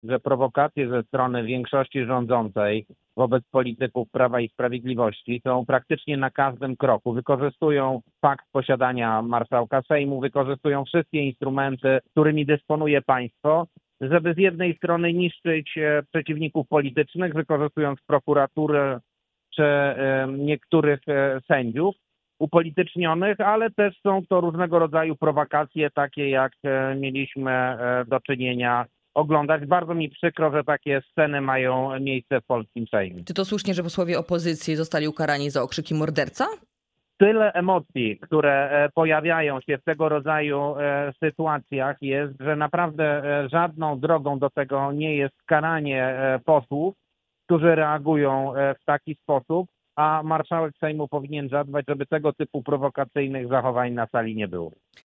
że prowokacje ze strony większości rządzącej wobec polityków Prawa i Sprawiedliwości są praktycznie na każdym kroku. Wykorzystują fakt posiadania marszałka Sejmu, wykorzystują wszystkie instrumenty, którymi dysponuje państwo, żeby z jednej strony niszczyć przeciwników politycznych, wykorzystując prokuraturę czy niektórych sędziów upolitycznionych, ale też są to różnego rodzaju prowokacje, takie jak mieliśmy do czynienia oglądać. Bardzo mi przykro, że takie sceny mają miejsce w polskim Sejmie. Czy to słusznie, że posłowie opozycji zostali ukarani za okrzyki morderca? Tyle emocji, które pojawiają się w tego rodzaju sytuacjach jest, że naprawdę żadną drogą do tego nie jest karanie posłów, którzy reagują w taki sposób, a marszałek Sejmu powinien zadbać, żeby tego typu prowokacyjnych zachowań na sali nie było.